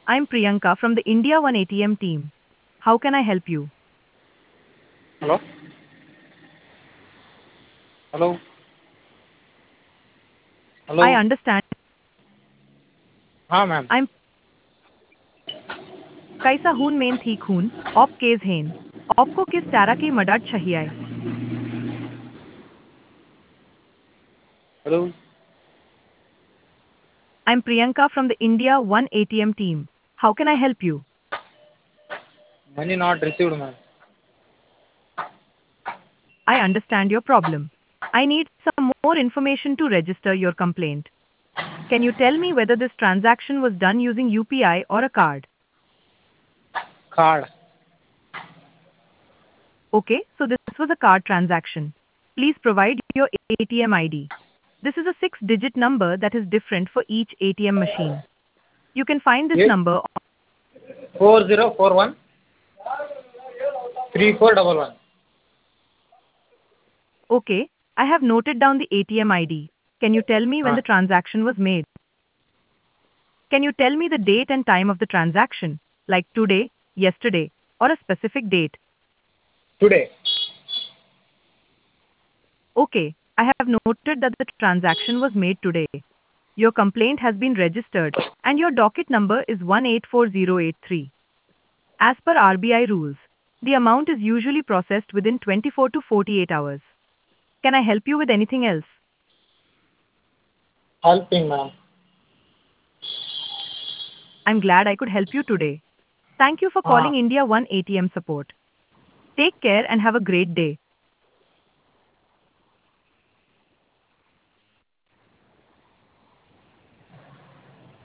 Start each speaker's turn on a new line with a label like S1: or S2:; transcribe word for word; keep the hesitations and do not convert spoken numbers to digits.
S1: I'm Priyanka from the India One A T M team. How can I help you?
S2: Hello? Hello?
S1: I
S2: Hello?
S1: understand.
S2: हाँ ma'am.
S1: I'm कैसा हून main ठीक हून, op case हेन. आपको किस तरह की मदद चाहिए?
S2: Hello?
S1: I'm Priyanka from the India One A T M team. How can I help you?
S2: Money not received ma'am.
S1: I understand your problem. I need some more information to register your complaint. Can you tell me whether this transaction was done using U P I or a card?
S2: Card.
S1: Okay, so this was a card transaction. Please provide your A T M I D. This is a six-digit number that is different for each A T M machine. You can find this
S2: Eight
S1: number.
S2: four zero four one three four double one.
S1: Okay, I have noted down the A T M I D. Can you tell me when
S2: हाँ.
S1: the transaction was made? Can you tell me the date and time of the transaction, like today, yesterday, or a specific date?
S2: Today.
S1: Okay, I have noted that the transaction was made today. Your complaint has been registered, and your docket number is one eight four zero eight three. As per R B I rules, the amount is usually processed within twenty-four to forty-eight hours. Can I help you with anything else?
S2: Helping ma'am.
S1: I'm glad I could help you today. Thank you for
S2: हाँ.
S1: calling India One A T M support. Take care and have a great day.